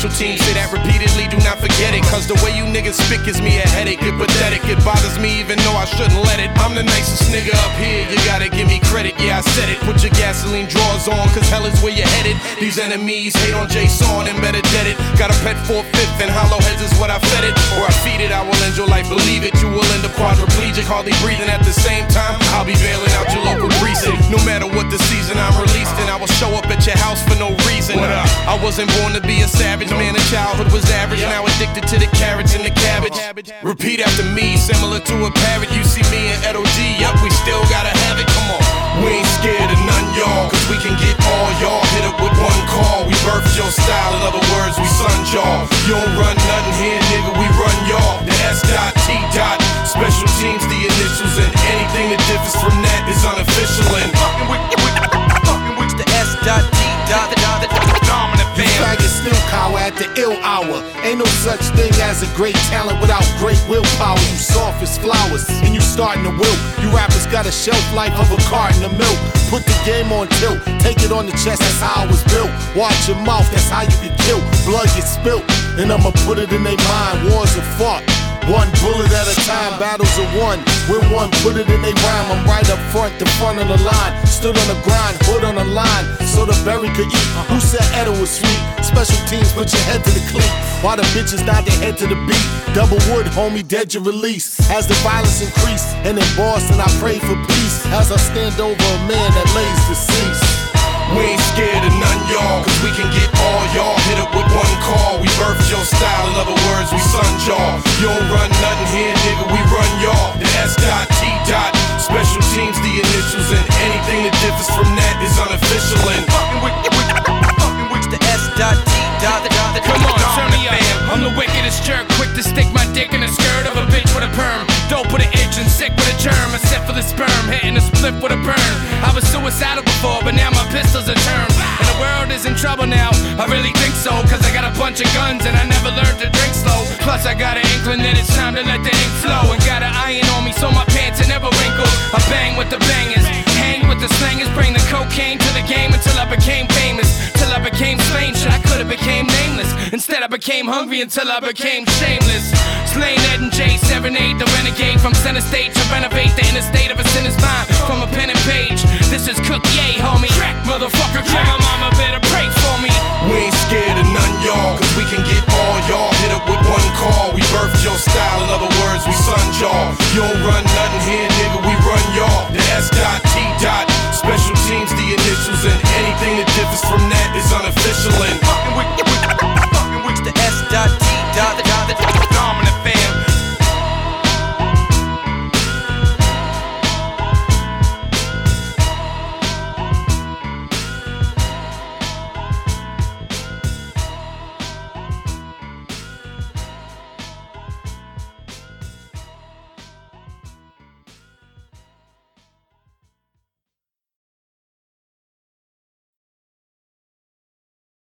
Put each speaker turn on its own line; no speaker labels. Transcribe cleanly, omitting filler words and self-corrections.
Special teams say that repeatedly, do not forget it. Cause the way you niggas spit gives me a headache. It's pathetic, it bothers me even though I shouldn't let it. I'm the nicest nigga up here, you gotta give me credit. Yeah, I said it, put your gasoline drawers on, cause hell is where you're headed. These enemies hate on Jason and better dead it. Got a pet 4/5 and hollow heads is what I fed it. Or I feed it, I will end your life, believe it. You will end up quadriplegic, hardly breathing at the same time. I'll be bailing out your local precinct. No matter what the season I'm released in, I will show up at your house for no reason. I wasn't born to be a savage, man, in childhood was average. Now addicted to the carrots and the cabbage. Repeat after me, similar to a parrot. You see me in Edo G, yup, we still gotta have it, come on. We ain't scared of none, y'all, cause we can get all y'all. Hit up with one call, we birthed your style. In other words, we sunned y'all. You don't run nothing here, nigga, we run y'all. The S.T. Special teams, the initials, and anything that differs from that is unofficial. And fucking with the S.T. the dominant fan.
You faggots still cower at the ill hour. Ain't no such thing as a great talent without great willpower. You soft as flowers, and you starting to wilt. You rappers got a shelf life of a carton of milk. Put the game on tilt, take it on the chest, that's how I was built. Watch your mouth, that's how you get killed. Blood gets spilt, and I'ma put it in their mind. Wars are fought, one bullet at a time, battles are won. When one put it in they rhyme, I'm right up front, the front of the line. Stood on the grind, hood on the line, so the berry could eat. Who said Edo was sweet? Special teams, put your head to the cleat. While the bitches nod their head to the beat. Double wood, homie, dead your release. As the violence increase, and in Boston I pray for peace. As I stand over a man that lays deceased.
We ain't scared of none, y'all, cause we can get all y'all. Hit up with one call, we birthed your style. In other words, we sunned y'all. You don't run nothing here, nigga, we run y'all. The S.T. Special teams, the initials, and anything that differs from that is unofficial. And fucking with the S.T.
Come on, turn me up. I'm the wickedest jerk, quick to stick my dick in the skirt of a bitch with a perm. Dope with an itch and sick with a germ. A sip for the sperm, hitting a split with a burn. I was suicidal before, but now my pistol's a term. And the world is in trouble now, I really think so. Cause I got a bunch of guns and I never learned to drink slow. Plus I got an inkling that it's time to let the ink flow. And got an iron on me so my pants are never wrinkled. I bang with the bangers, hang with the slangers. Bring the cocaine to the game until I became famous. Till I became slain, shit I could've became nameless. Instead I became hungry until I became shameless. Slain Ed and J, 7-8, the renegade from center stage to renovate the inner state of a sinner's mind. From a pen and page, this is Cook Ye, homie. Crack, motherfucker, crack. My mama better pray for me.
We ain't scared of none, y'all, cause we can get all y'all. Hit up with one call, we birthed your style. In